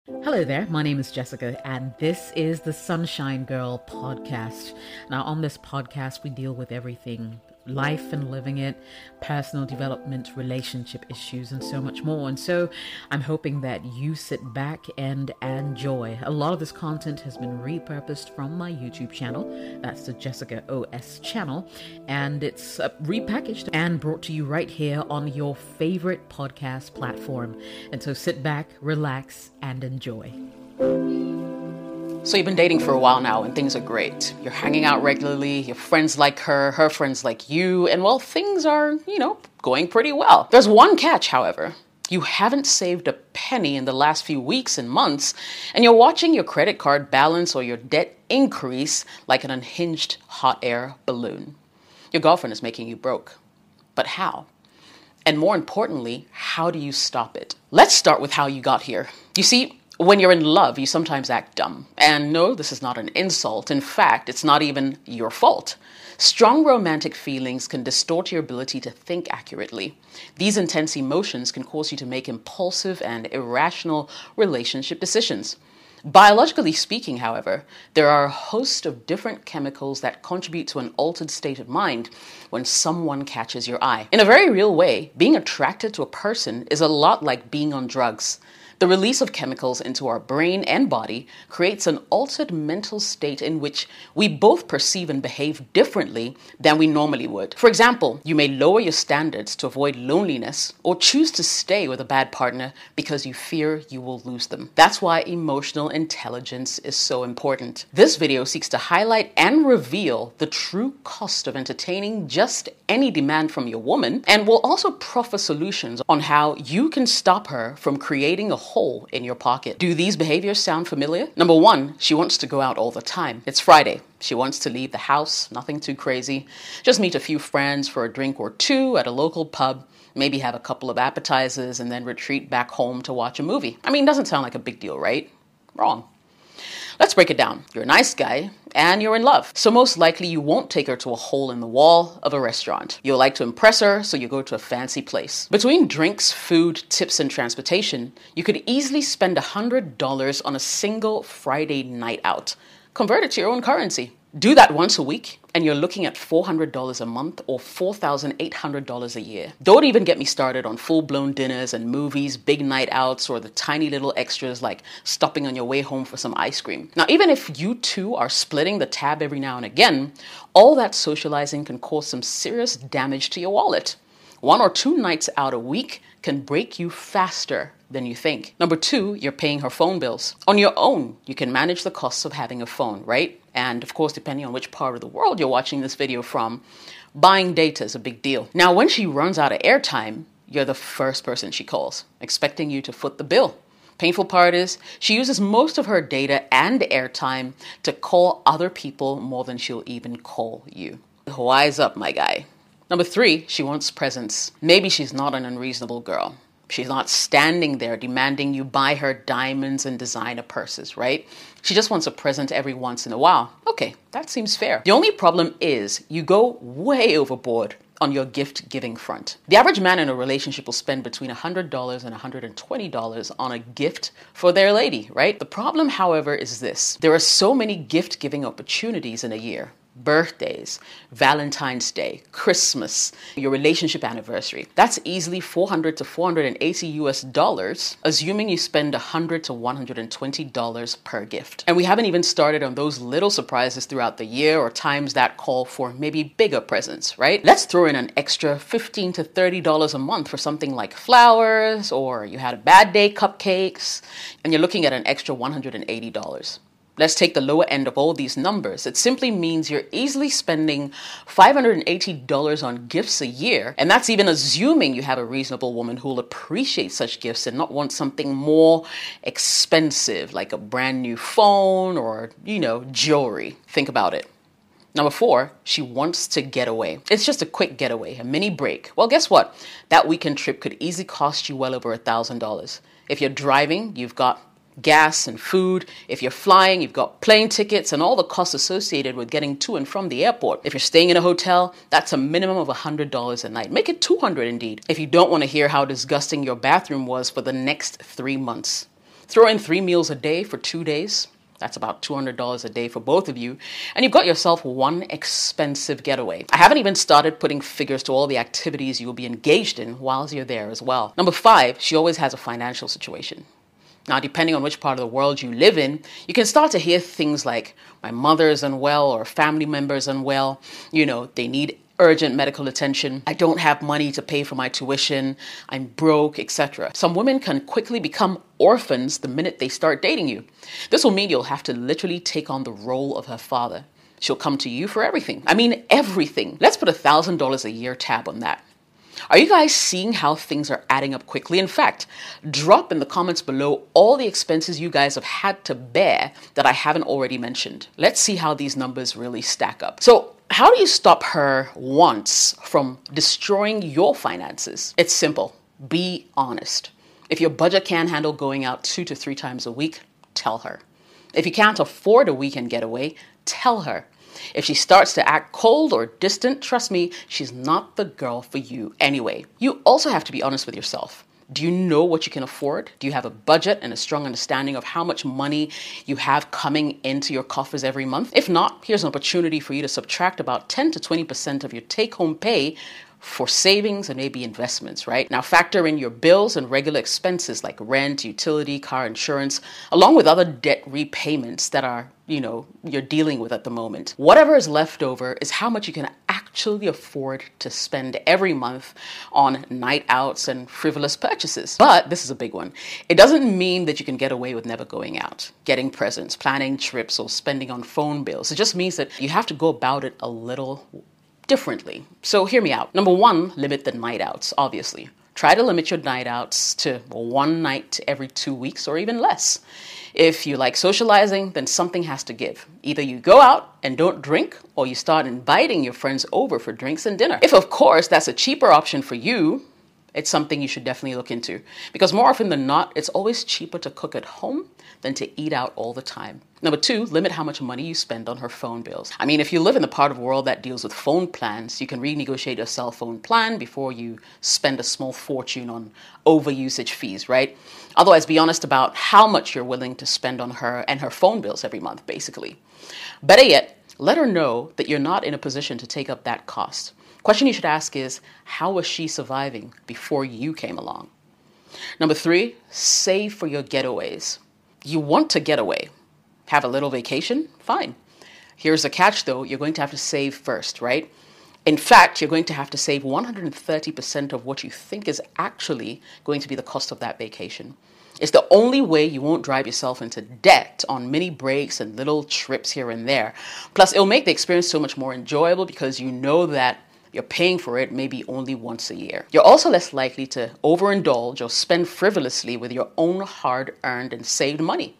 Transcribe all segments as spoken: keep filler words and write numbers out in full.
Hello there, my name is Jessica, and this is the Sunshine Girl podcast. Now, on this podcast, we deal with everything life and living it, personal development, relationship issues, and so much more. And so I'm hoping that you sit back and enjoy. A lot of this content has been repurposed from my YouTube channel. That's the Jessica O S channel. And it's uh, repackaged and brought to you right here on your favorite podcast platform. And so sit back, relax, and enjoy. So you've been dating for a while now and things are great. You're hanging out regularly, your friends like her, her friends like you, and well, things are, you know, going pretty well. There's one catch, however. You haven't saved a penny in the last few weeks and months, and you're watching your credit card balance or your debt increase like an unhinged hot air balloon. Your girlfriend is making you broke. But how? And more importantly, how do you stop it? Let's start with how you got here. You see, when you're in love, you sometimes act dumb. And no, this is not an insult. In fact, it's not even your fault. Strong romantic feelings can distort your ability to think accurately. These intense emotions can cause you to make impulsive and irrational relationship decisions. Biologically speaking, however, there are a host of different chemicals that contribute to an altered state of mind when someone catches your eye. In a very real way, being attracted to a person is a lot like being on drugs. The release of chemicals into our brain and body creates an altered mental state in which we both perceive and behave differently than we normally would. For example, you may lower your standards to avoid loneliness or choose to stay with a bad partner because you fear you will lose them. That's why emotional intelligence is so important. This video seeks to highlight and reveal the true cost of entertaining just any demand from your woman, and will also proffer solutions on how you can stop her from creating a hole in your pocket. Do these behaviors sound familiar? Number one, she wants to go out all the time. It's Friday. She wants to leave the house, nothing too crazy. Just meet a few friends for a drink or two at a local pub, maybe have a couple of appetizers, and then retreat back home to watch a movie. I mean, doesn't sound like a big deal, right? Wrong. Let's break it down. You're a nice guy and you're in love. So most likely you won't take her to a hole in the wall of a restaurant. You'll like to impress her, so you go to a fancy place. Between drinks, food, tips, and transportation, you could easily spend one hundred dollars on a single Friday night out. Convert it to your own currency. Do that once a week, and you're looking at four hundred dollars a month or four thousand eight hundred dollars a year. Don't even get me started on full-blown dinners and movies, big night outs, or the tiny little extras like stopping on your way home for some ice cream. Now, even if you two are splitting the tab every now and again, all that socializing can cause some serious damage to your wallet. One or two nights out a week can break you faster than you think. Number two, you're paying her phone bills. On your own, you can manage the costs of having a phone, right? And of course, depending on which part of the world you're watching this video from, buying data is a big deal. Now, when she runs out of airtime, you're the first person she calls, expecting you to foot the bill. Painful part is, she uses most of her data and airtime to call other people more than she'll even call you. Wise up, my guy. Number three, she wants presents. Maybe she's not an unreasonable girl. She's not standing there demanding you buy her diamonds and designer purses, right? She just wants a present every once in a while. Okay, that seems fair. The only problem is you go way overboard on your gift-giving front. The average man in a relationship will spend between one hundred dollars and one hundred twenty dollars on a gift for their lady, right? The problem, however, is this. There are so many gift-giving opportunities in a year. Birthdays, Valentine's Day, Christmas, your relationship anniversary. That's easily four hundred to four hundred eighty U S dollars, assuming you spend one hundred to one hundred twenty dollars per gift. And we haven't even started on those little surprises throughout the year or times that call for maybe bigger presents, right? Let's throw in an extra fifteen to thirty dollars a month for something like flowers, or you had a bad day cupcakes, and you're looking at an extra one hundred eighty dollars. Let's take the lower end of all these numbers. It simply means you're easily spending five hundred eighty dollars on gifts a year. And that's even assuming you have a reasonable woman who will appreciate such gifts and not want something more expensive, like a brand new phone or, you know, jewelry. Think about it. Number four, she wants to get away. It's just a quick getaway, a mini break. Well, guess what? That weekend trip could easily cost you well over one thousand dollars. If you're driving, you've got gas and food. If you're flying, you've got plane tickets and all the costs associated with getting to and from the airport. If you're staying in a hotel, that's a minimum of one hundred dollars a night. Make it two hundred dollars indeed, if you don't want to hear how disgusting your bathroom was for the next three months. Throw in three meals a day for two days. That's about two hundred dollars a day for both of you. And you've got yourself one expensive getaway. I haven't even started putting figures to all the activities you'll be engaged in whilst you're there as well. Number five, she always has a financial situation. Now, depending on which part of the world you live in, you can start to hear things like, my mother is unwell or family member is unwell. You know, they need urgent medical attention. I don't have money to pay for my tuition. I'm broke, et cetera. Some women can quickly become orphans the minute they start dating you. This will mean you'll have to literally take on the role of her father. She'll come to you for everything. I mean, everything. Let's put a one thousand dollars a year tab on that. Are you guys seeing how things are adding up quickly? In fact, drop in the comments below all the expenses you guys have had to bear that I haven't already mentioned. Let's see how these numbers really stack up. So, how do you stop her once from destroying your finances? It's simple. Be honest. If your budget can't handle going out two to three times a week, tell her. If you can't afford a weekend getaway, tell her. If she starts to act cold or distant, trust me, she's not the girl for you anyway. You also have to be honest with yourself. Do you know what you can afford? Do you have a budget and a strong understanding of how much money you have coming into your coffers every month? If not, here's an opportunity for you to subtract about ten to twenty percent of your take-home pay for savings and maybe investments, right? Now factor in your bills and regular expenses like rent, utility, car insurance, along with other debt repayments that are, you know, you're dealing with at the moment. Whatever is left over is how much you can actually afford to spend every month on night outs and frivolous purchases. But this is a big one. It doesn't mean that you can get away with never going out, getting presents, planning trips, or spending on phone bills. It just means that you have to go about it a little differently. So hear me out. Number one, limit the night outs, obviously. Try to limit your night outs to one night every two weeks or even less. If you like socializing, then something has to give. Either you go out and don't drink, or you start inviting your friends over for drinks and dinner. If, of course, that's a cheaper option for you, it's something you should definitely look into. Because more often than not, it's always cheaper to cook at home than to eat out all the time. Number two, limit how much money you spend on her phone bills. I mean, if you live in the part of the world that deals with phone plans, you can renegotiate your cell phone plan before you spend a small fortune on overusage fees, right? Otherwise, be honest about how much you're willing to spend on her and her phone bills every month, basically. Better yet, let her know that you're not in a position to take up that cost. Question you should ask is, how was she surviving before you came along? Number three, save for your getaways. You want to get away. Have a little vacation? Fine. Here's the catch though, you're going to have to save first, right? In fact, you're going to have to save one hundred thirty percent of what you think is actually going to be the cost of that vacation. It's the only way you won't drive yourself into debt on mini breaks and little trips here and there. Plus, it'll make the experience so much more enjoyable because you know that you're paying for it maybe only once a year. You're also less likely to overindulge or spend frivolously with your own hard-earned and saved money.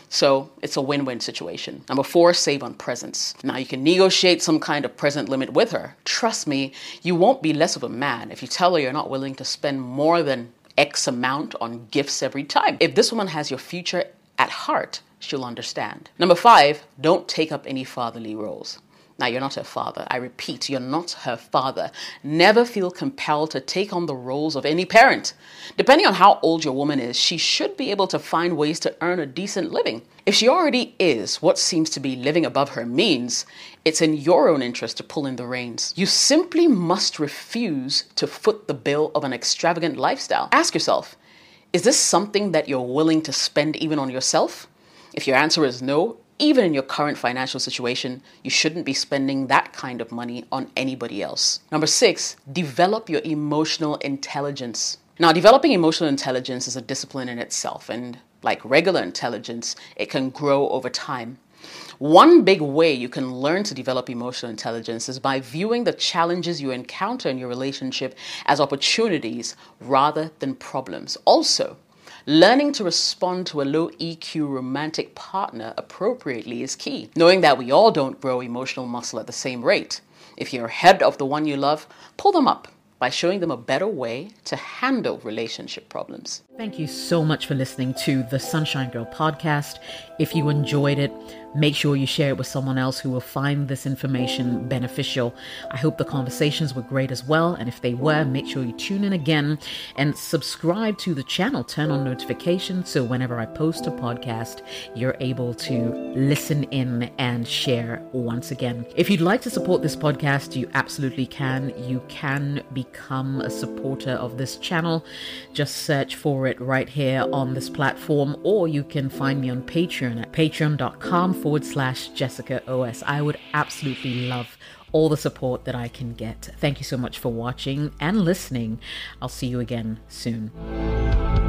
So it's a win-win situation. Number four, save on presents. Now you can negotiate some kind of present limit with her. Trust me, you won't be less of a man if you tell her you're not willing to spend more than X amount on gifts every time. If this woman has your future at heart, she'll understand. Number five, don't take up any fatherly roles. Now, you're not her father. I repeat, you're not her father. Never feel compelled to take on the roles of any parent. Depending on how old your woman is, she should be able to find ways to earn a decent living. If she already is what seems to be living above her means, it's in your own interest to pull in the reins. You simply must refuse to foot the bill of an extravagant lifestyle. Ask yourself, is this something that you're willing to spend even on yourself? If your answer is no, even in your current financial situation, you shouldn't be spending that kind of money on anybody else. Number six, develop your emotional intelligence. Now, developing emotional intelligence is a discipline in itself, and like regular intelligence, it can grow over time. One big way you can learn to develop emotional intelligence is by viewing the challenges you encounter in your relationship as opportunities rather than problems. Also, learning to respond to a low E Q romantic partner appropriately is key. Knowing that we all don't grow emotional muscle at the same rate. If you're ahead of the one you love, pull them up. by showing them a better way to handle relationship problems. Thank you so much for listening to the Sunshine Girl podcast. If you enjoyed it, make sure you share it with someone else who will find this information beneficial. I hope the conversations were great as well. And if they were, make sure you tune in again and subscribe to the channel. Turn on notifications so whenever I post a podcast, you're able to listen in and share once again. If you'd like to support this podcast, you absolutely can. You can become a supporter of this channel. Just search for it right here on this platform, or you can find me on Patreon at patreon.com forward slash Jessica OS. I would absolutely love all the support that I can get. Thank you so much for watching and listening. I'll see you again soon.